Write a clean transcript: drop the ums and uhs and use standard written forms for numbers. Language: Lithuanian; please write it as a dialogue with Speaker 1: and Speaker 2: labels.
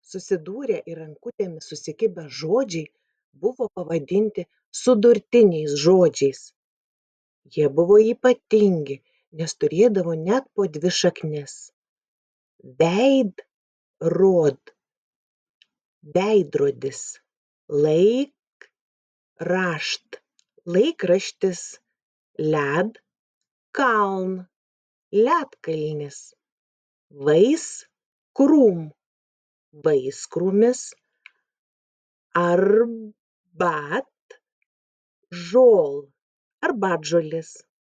Speaker 1: Susidūrę ir rankutėmis susikibę žodžiai buvo pavadinti sudurtiniais žodžiais. Jie buvo ypatingi, nes turėdavo net po 2 šaknis. Veidrod – veidrodis, laikrašt – laikraštis, led – kaln – ledkalnis, vaiskrūm – vaiskrūmis, arbat – žol – arbatžolis.